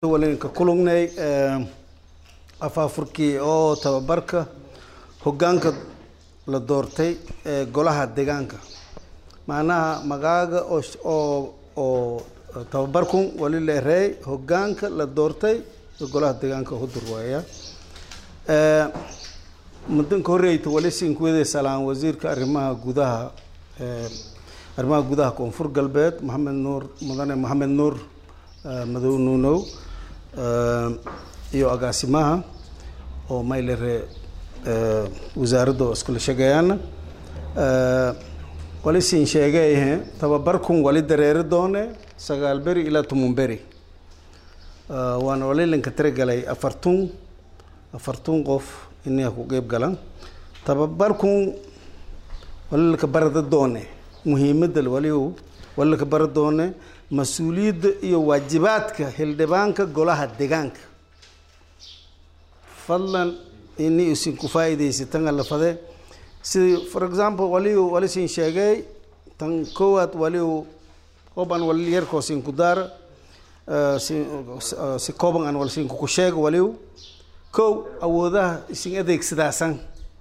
ولين ككلوني أفافركي أو تبارك هجانك لدورتي جلها دجانك معناها مجاج أو تباركم ولله رأي هجانك لدورتي جلها دجانك هو الرواية مدن كوريت ولسين كويد سلام وزير كأرمها جودها أرمها جودها كونفور قلبت محمد نور مدن محمد نور مدو نونو iyo agaasimaha oo maylere wasaaradda iskula shaqeeyana wali siin sheegay tababarkun wali dareeri doone 9 beri ila 8 beri waan wali linka tiragalay 40 qof inay ku qeyb galaan tababarkun wali ka barada doone muhiimadda wali ka barada doone مسؤولية iyo waajibaadka hildhibaanka golaha deegaanka fadlan inii isin ku faa'iideysataan la fade si for example wali sin sheegay tan koowad wali qoban wali yar ko sin ku dar si kooban aan wali sin ku sheeg wali ko awoodaha isin adeegsadaasan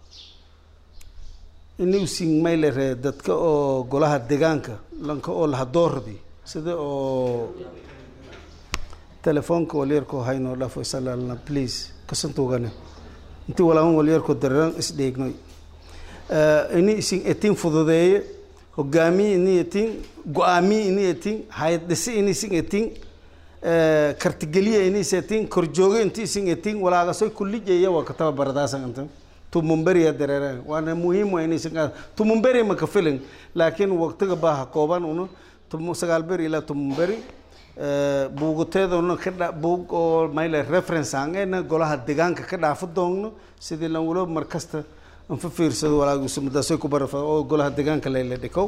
inii isin maylere dadka oo golaha deegaanka lanka oo la doordi sida oo telefoonka waliyarko hayno la faysalna please kasantogane intii walaawan waliyarko daran isdheegnoy ini isin etin fududeeye hogaami ini etin go'aami ini etin hay'adisi ini isin etin kartigeliye ini isin korjooge intii isin etin walaaga soo kullijeeya waa kataba baradaasan inta tumumbari dareere waana muhiim waa ini isin tumumbari ma ka filin laakiin waqtiga baa kooban uno ثم سقال بري لا ثم بري بوجتة دونه كده بوج أو مايل reference عنه قولها دجان كده أفضل سيد لونغلو مركزته أنففير سد ولا جسم داسوي كبر أو قولها دجان كلا اللي دكوا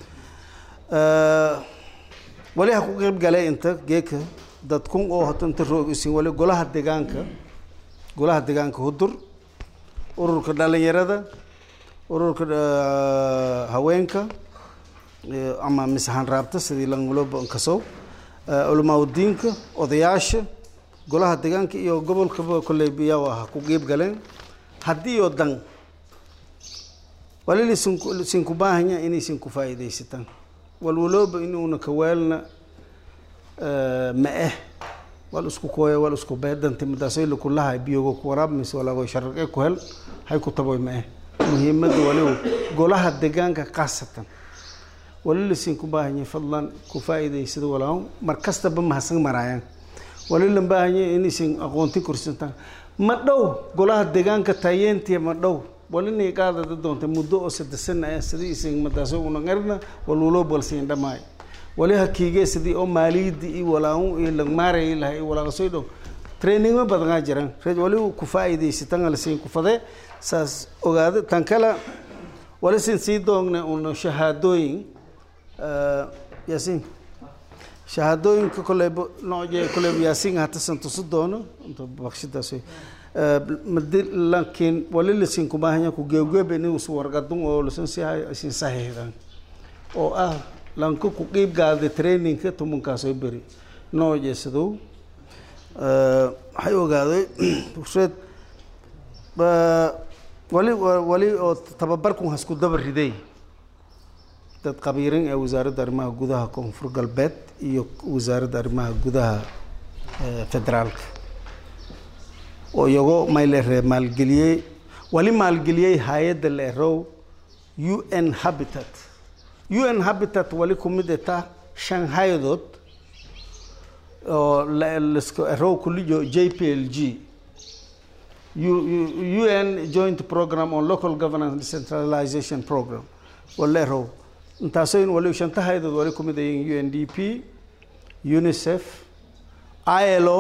ولا حقوق بقالي أنت جيك دتكون أو هتنتظر يسين ولا قولها دجان كهدر أورو كده اللي يرادا أورو كده هواينك ama misahan raabta sidii langulooba kaso ulamaawdiinka odayaasha golaha deegaanka iyo gobolka koleebiya waa ku qeyb galeen hadii oo dan wali sin ku baahanya inay sin ku faa'iideysataan walwalooba inuuna ka weelna wal isku kooyo wal isku beedanta midaasay la kulaha biyogo ku waraab mis wala go sharqay ku hel hay ku taboy muhiimada wali golaha deegaanka qaasatan wali sin ku baahanya fadlan ku faa'iideysado walaal markasta bamahsan marayaan wali la baahanya in sin aqoonti kursantaan ma dhow golaha deegaanka tayeentiya ma dhow wali ni qaadada doonta muddo oo 3 sano ah sidii sin madaaso una ngarna walwalo balsiin dhamaay wali hakiige sidii oo maaliyadi iyo walaaw iyo la maaray ilahay walaaga soo dhow training ma badan jiraan wali ku faa'iideysataan la sin ku fadee saas ogaada tan kala wali sin sii doogna una shahaadooyin ياسين شهادوين كلب نوجي كلب ياسين هتسن تصدونه أنت بخشيت أسوي مدل لكن ولله سين كباهنا كوجيوجي بيني وسوار قدوم أو لسن سين صحيح ده أو لانكو كوجيب قاعد ترينينج كتومن كاسوي بري نوجي سدو حيو قاعد وشيت ولي تببركم هسكو دبر هدي dad qabiirin ee wasaaradda arrimaha gudaha koonfur galbeed iyo wasaaradda arrimaha gudaha federaalka oo iyago maylere maalgeliyay wali maalgeliyay hay'adda leerow UN Habitat wali kumidata Shanghai-dood oo lesko erow kuliyo JPLG UN Joint Program on Local Governance Decentralization Program waleerow intaasoo wali shanta hay'adood wali kumidayeen UNDP UNICEF ILO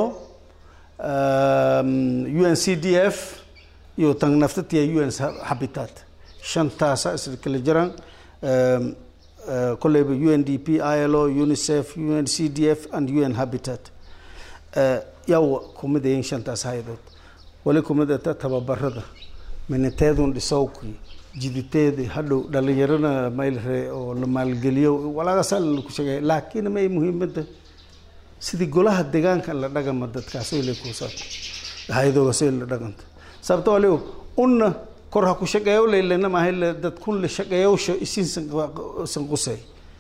UNCDF iyo tan naftatiya UN Habitat shantaas kala jiraan koleyba UNDP ILO UNICEF UNCDF and UN Habitat yaw kumidayeen shantaas hay'adood wali kumidata tababarada miniteedun dhisawki jiditeed hadhow dhalinyarana maylre oo la maalgeliyo walaaga sal ku sheegay laakiin ma muhiimada sidii golaha deegaanka la dhaqamo dadkaas oo leeyahay kuusa hay'adooda soo la dhaqanto sababtoo waliba una kor ha ku shaqeeyo leeyna ma hel dad kun la shaqeeyo isin san qusay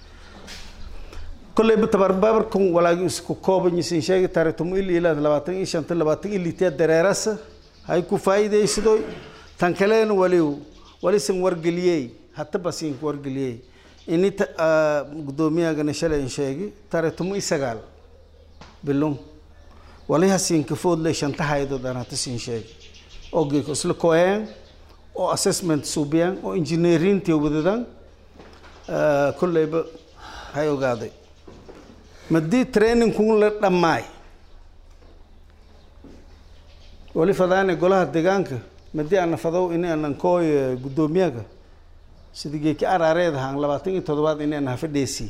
كل بتبر بابركم ولا كوبا نسين شيء ترى إلى 25 اللي تدرس هاي كفايدة يسدوي تنكلين ولي سن ورجليه حتى بسين ورجليه إني قدومي أجن شلة إن شيء ترى إسقال باللون ولي هسين كفود ليش أنت هايدو دانا تسين شيء أوجي كسل كوين أو assessment سوبيان أو engineering تيو بددان كل هاي وقاعد مدي تريننج كون لدماي ولي فداني قولها دغانك مدي انا فدو اني انا كوي غدومياغا سيدي كي اراريد هان 27 اني انا فديسي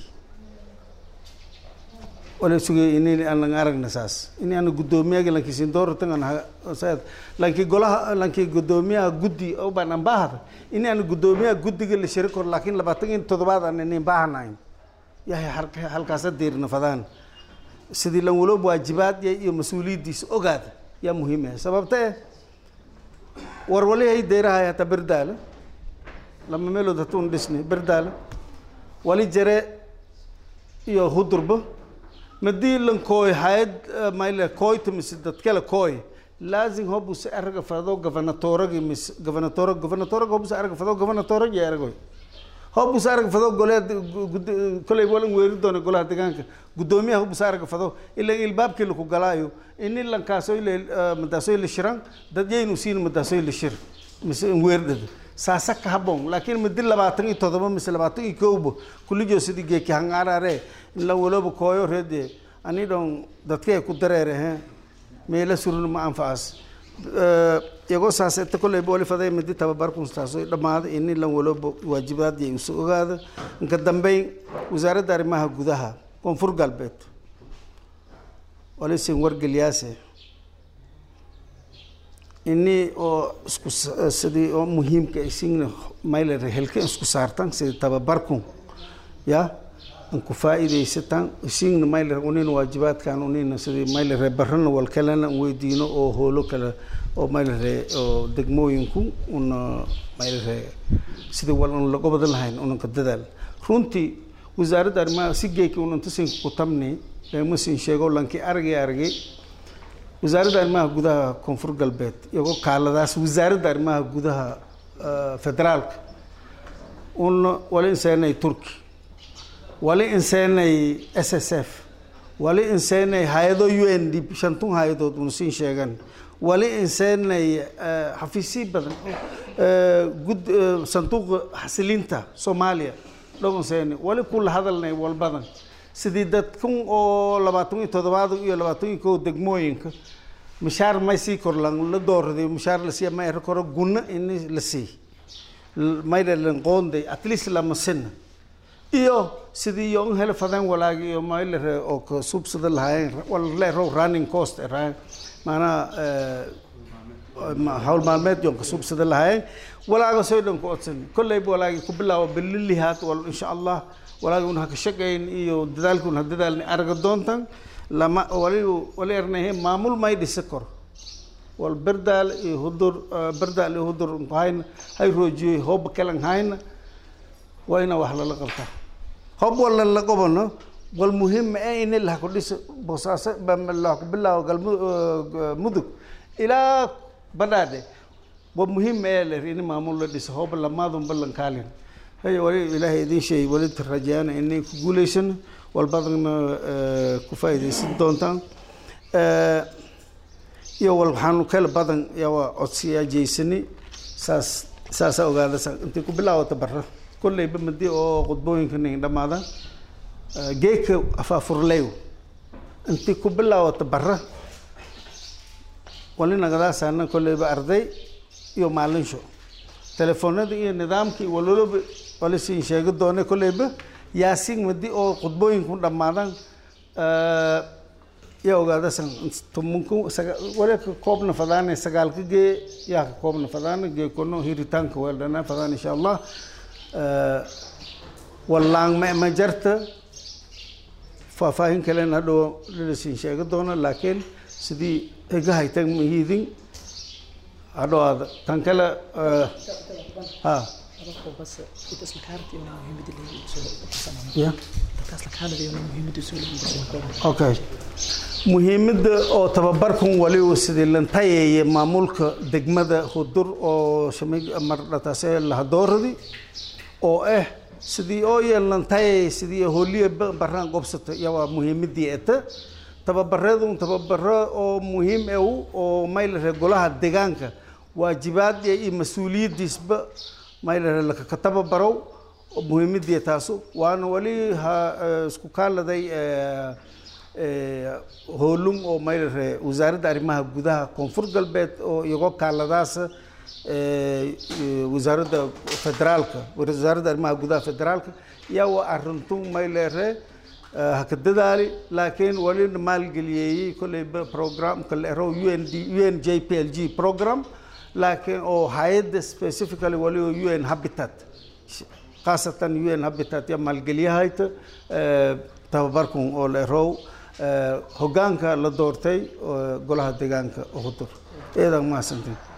ولي سوغي اني انا ارغ نساس اني انا غدومياغا لكن سندور تن انا سيد لكن قولها لكن غدوميا غدي او بان باهر اني انا غدوميا غدي اللي شركه لكن 27 اني باهناين ياهي halkaas deerna fadaan sidii lan walo waajibaad iyo mas'uuliyadiis ogaad ya muhiim ah sababta war wali ay deerahay ta birdaal lama meelo dadun dhisni birdaal wali jare iyo hudurba madii lan kooy hayad mayla kooy tumis dad kala kooy laazim hobu si arga fado governatorga mis governatorga hobu si arga fado governatorga yargoy هو بسارك فضو قولات كل يقولون ويردون قولات دكانك قدوميها هو بسارك فضو إلا الباب كله كقلايو إن اللي كاسوي مداسوي للشران ده جاي نسين مداسوي للشر مثل ويرد ساسك هبون لكن مدل لبعتني تضرب مثل لبعتني كوبو كل جو سيدي جي كهانغارا ره لو ولو بكويو رده أني دون دتكي كدره ره ميلا سرور ما أنفاس يقول ساسة تقول يبغى فداي مدي تباركم ساسة لما هذا إني لو ولو واجبات يوسف هذا نقدم بين وزارة دار ما هجودها كونفور قلبت وليس ورق الياسة إني أو سدي أو مهم كإسين ما يلره هلك إسكو سارتان سدي تباركم يا أنكو فائدة يستان إسين ما يلره ونين واجبات كانوا ونين سدي ما يلره برهن والكلام ويدينه أو هولو كلا أو ما يلره أو دقمو ينكو ون ما يلره سدي والله لقوا بدل هين ون كددال رونتي وزارة دار ما سيجي كي ون تسين كتامني لما سين شيء لانكي أرجع وزارة دار ما جودها كونفور قلبت يقول كالداس وزارة دار ما جودها فدرال ون ولا إنسان تركي ولا إنسان SSF ولا إنسان هايدو UND شنطون هايدو تونسين شيئا ولا إنسان حفيسي بدن جود صندوق حسلينتا سوماليا لو إنسان ولا كل هذا اللي والبدن سديدتكم أو لبعتوني تدوادو يا لبعتوني كود دقموينك مشار ما يصير كورلان لدور دي مشار لسيا ما يركور جنة إني لسي ما يدلنقون دي أتليس لما سن إيو سدي يوم هلا فدان ولا يوم ما يلره أو كسبسد الهاي ولا رو running cost الهاي معنا حول معلومات يوم كسبسد الهاي ولا قصير لهم كوتسن كل يبغى ولا يقبله باللي هات وإن شاء الله ولا يقولون هكشجعين إيو دالكون هددالني أرجدون تان لما ولي أرنيه معمول ما يدسكر والبردال يهدر بردال يهدر هاين هاي روجي هو بكلن هاين وين وحلا لقبته هو ولا لقبنا والمهم أين اللي هكوليس بصاصة بالله وقال مدك إلى بداده والمهم اللي ريني معمول لديس هو بالله ذم بالله كالين هي ولي إلهي دين شيء ولد الرجال إني كقوليشن والبعض كفاية سدون تان يوال حانو كل بعض يوا أصيا جيسني ساس أوغادا أنت كبلا وتبرر كل يوم بدي أو قطبين كني عندما هذا جيك أفافر ليو أنت كبلا وتبرر ولينا قدا سأنا كل يوم أرضي يوم معلن شو تلفونات إيه نظام كي ولولو ولا شيء شيء قدونه كل يوم ياسين مدي أو قطبين كون رمضان يا وقاعد سن تمكو ولا كوبنا فدان سجال كجي يا كوبنا فدان جي كونو هيرتان كوالدنا فدان إن شاء الله والله ما جرت faahfaahin kalena hadhow lalasin sheegi doona laakiin sidii iga haytan mahidin hadhow aada tan kale ha بس بتسمع كارتي ولا مهم دي يا بتسمع كارتي ولا مهم دي اوكي muhiimada oo tababarkan wali uu sidii lantayay maamulka degmada Hudur oo shamig mardataasay la dooradi oo sidii oo yeelantay sidii hooliye baraan qobsata yaa muhiimadii eta tababaradu oo muhiim oo mayl golaha deegaanka waajibaad iyo mas'uuliyadiisba mayl la ka tababaro muhiimadii taaso waana wali isku kaaladay هولم أو ماير وزارة أرمها جودها كونفور قلبت أو يقول كالداس وزارة فدرالك وزارة أرمها جودها فدرالك يا وأرنتم ماير هكذا داري لكن ولين مال قليي كل برنامج كل رو UNJPLG program لكن أو هايد specifically ولي UN Habitat خاصة UN Habitat يا مال قليي هايت تباركم أول رو هجانك لدورتي قلها دجانك أخطر إيه ده ما سنتين